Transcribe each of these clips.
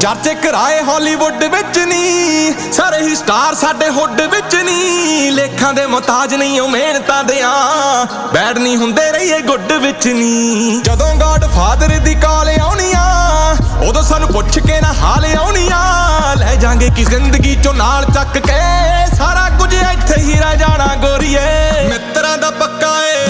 ਚਰਚੇ ਕਰਾਏ ਹਾਲੀਵੁੱਡ ਵਿੱਚ ਨੀ, ਸਾਰੇ ਹੀ ਸਟਾਰ ਸਾਡੇ ਹੁੱਡ ਵਿੱਚ ਨੀ। ਲੇਖਾਂ ਦੇ ਮੁਹਤਾਜ ਨਹੀਂ ਉਹ ਮਿਹਨਤਾਂ ਦਿਆਂ, ਬੈਡ ਨਹੀਂ ਹੁੰਦੇ ਰਹੀਏ ਗੁੱਡ ਵਿੱਚ ਨੀ। ਜਦੋਂ ਗॉड ਫਾਦਰ ਦੀ ਕਾਲ ਆਉਣੀ ਆ, ਉਦੋਂ ਸਾਨੂੰ ਪੁੱਛ ਕੇ ਨਾ ਹਾਲ ਆਉਣੀ ਆ। ਲੈ ਜਾਾਂਗੇ ਕਿ ਜ਼ਿੰਦਗੀ ਚੋਂ ਨਾਲ ਚੱਕ ਕੇ, ਸਾਰਾ ਕੁਝ ਇੱਥੇ ਹੀ ਰਹਿ ਜਾਣਾ ਗੋਰੀਏ। ਮਿੱਤਰਾਂ ਦਾ ਪੱਕਾ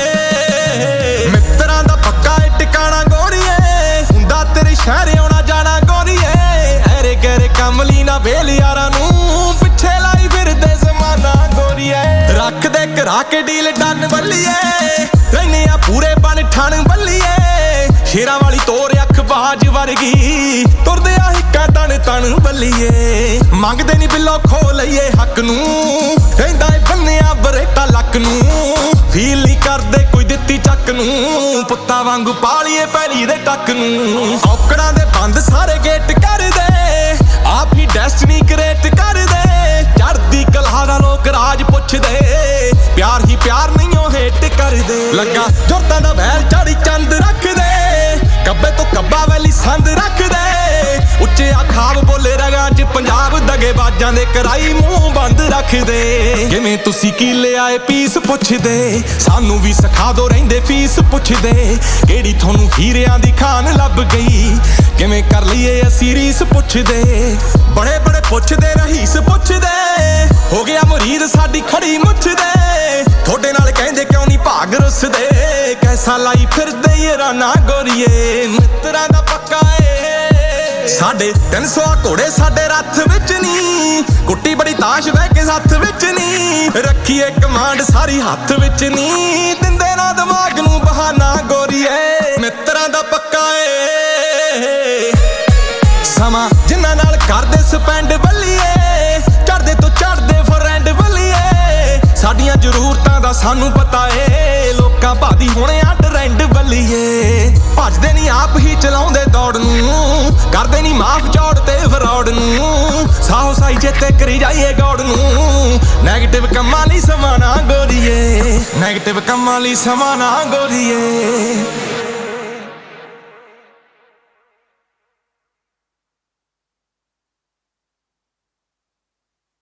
ਏ, ਮਿੱਤਰਾਂ ਦਾ ਪੱਕਾ ਏ ਟਿਕਾਣਾ ਗੋਰੀਏ। ਹੁੰਦਾ ਤੇਰੇ ਸ਼ਹਿਰ ਆਉਣਾ ਜਾਣਾ ਗੋਰੀਏ। ਐਰੇ ਗੈਰੇ ਕਮਲੀ ਨਾ ਵੇਲ ਯਾਰਾਂ ਨੂੰ, ਪਿੱਛੇ ਲਾਈ ਫਿਰਦੇ ਜ਼ਮਾਨਾ ਗੋਰੀਏ। ਰੱਖਦੇ ਕਰਾ ਕੇ ਡੀਲ ਡਨ ਬੱਲੀਏ, ਰਹਿਨੇ ਆ ਪੂਰੇ ਬਣ ਠਣ ਬੱਲੀਏ। ਸ਼ੇਰਾਂ ਵਾਲੀ ਤੋਰ ਅੱਖ ਬਾਜ ਵਰਗੀ, ਤੁਰਦੇ ਆ ਹਿੱਕਾਂ ਤਣ ਤਣ ਬੱਲੀਏ। ਮੰਗਦੇ ਨੀ ਬਿੱਲੋ ਖੋ ਲਈਏ ਹੱਕ ਨੂੰ, ਰਹਿੰਦਾ ਏ ਬੰਨਿਆ ਬਰੇਟਾ ਲੱਕ ਨੂੰ। ਫੀਲ ਨਹੀਂ ਕਰਦੇ ਕੋਈ ਦਿੱਤੀ ਚੱਕ ਨੂੰ, ਪੁੱਤਾਂ ਵਾਂਗੂ ਪਾਲੀਏ ਪੈਰੀ ਦੇ ਟੱਕ ਨੂੰ। ਔਕੜਾਂ ਦੇ ਬੰਦ ਸਾਰੇ ਗੇਟ ਕਰਦੇ, ਆਪ ਹੀ ਡੈਸਟਨੀ ਕ੍ਰੀਏਟ ਕਰਦੇ। ਚੜ੍ਹਦੀ ਕਲਾ ਦਾ ਲੋਕ ਰਾਜ ਪੁੱਛਦੇ, ਪਿਆਰ ਹੀ ਪਿਆਰ ਨਹੀਂ ਉਹ ਹੇਟ ਕਰਦੇ। ਲੱਗਾ ਜੁਰਤਾਂ ਦਾ ਵੈਲ ਚਾੜੀ ਚੰਦ ਰੱਖਦੇ, ਕੱਬੇ ਤੋਂ ਕੱਬਾ ਵੈਲੀ ਸੰਦ ਰੱਖਦੇ। ਉੱਚੇ ਖਾਬ ਬੋਲੇ ਰਗਾਂ 'ਚ ਪੰਜਾਬ ਦਗੇਬਾਜ਼ਾਂ ਦੇ ਕਰਾਈ ਮੂੰਹ ਬੰਦ ਰੱਖਦੇ। ਕਿਵੇਂ ਤੁਸੀਂ ਕੀ ਲਿਆਏ ਪੀਸ ਪੁੱਛਦੇ, ਸਾਨੂੰ ਵੀ ਸਿਖਾ ਦੋ ਰਹਿੰਦੇ ਫੀਸ ਪੁੱਛਦੇ। ਕਿਹੜੀ ਤੁਹਾਨੂੰ ਹੀਰਿਆਂ ਦੀ ਖਾਨ ਲੱਭ ਗਈ, ਕਿਵੇਂ ਕਰ ਲਈਏ ਅਸੀਂ ਰੀਸ ਪੁੱਛਦੇ। ਬੜੇ ਬੜੇ ਪੁੱਛਦੇ ਰਹੀਸ ਪੁੱਛਦੇ, ਹੋ ਗਿਆ ਮੁਰੀਦ ਸਾਡੀ ਖੜੀ ਮੁੱਛਦੇ। ਤੁਹਾਡੇ ਨਾਲ ਕਹਿੰਦੇ ਕਿਉਂ ਨਹੀਂ ਭਾਗ ਰੁੱਸਦੇ, ਕੈਸਾ ਲਾਈ ਫਿਰਦੇ ਇਹ ਰਾਨਾ ਗੋਰੀਏ। ਮਿੱਤਰਾਂ ਦਾ ਪੱਕਾ ਏ, ਸਾਡੇ 300 ਘੋੜੇ ਸਾਡੇ ਰੱਥ ਵਿੱਚ ਨੀ। ਕੁੱਟੀ ਬੜੀ ਤਾਸ਼ ਬਹਿ ਕੇ ਹੱਥ ਵਿੱਚ ਨੀ, ਰੱਖੀਏ ਕਮਾਂਡ ਸਾਰੀ ਹੱਥ ਵਿੱਚ ਨੀ। ਦਿੰਦੇ ਨਾ ਦਿਮਾਗ ਨੂੰ ਬਹਾਨਾ ਗੋਰੀਏ। ਮਿੱਤਰਾਂ ਦਾ ਪੱਕਾ ਏ, ਸਮਾਂ ਜਿਨ੍ਹਾਂ ਨਾਲ ਕਰਦੇ ਸਪੈਂਡ ਬੱਲੀਏ। ਚੜ੍ਹਦੇ ਤੋਂ ਚੜ੍ਹਦੇ ਫਰੈਂਡ ਬੱਲੀਏ। ਸਾਡੀਆਂ ਜ਼ਰੂਰਤਾਂ ਦਾ ਸਾਨੂੰ ਪਤਾ ਏ, ਲੋਕਾਂ ਭਾਦੀ ਹੋਣੇ ਆ ਟਰੈਂਡ ਬੱਲੀਏ। ਭੱਜਦੇ ਨਹੀਂ ਆਪ ਹੀ ਚਲਾਉਂਦੇ ਦੌੜ ਨੂੰ, ਕਰਦੇ ਨਹੀਂ ਮਾਫ ਚੌੜ ਤੇ ਫਰੌਡ ਨੂੰ। ਸਾਹੋ ਸਾਈ ਚੇਤੇ ਕਰੀ ਜਾਈਏ ਗੌੜ ਨੂੰ, ਨੈਗੇਟਿਵ ਕੰਮਾਂ ਲਈ ਸਮਾਂ ਨਾ ਗੋਰੀਏ। ਨੈਗੇਟਿਵ ਕੰਮਾਂ ਲਈ ਸਮਾਂ ਨਾ ਗੋਰੀਏ।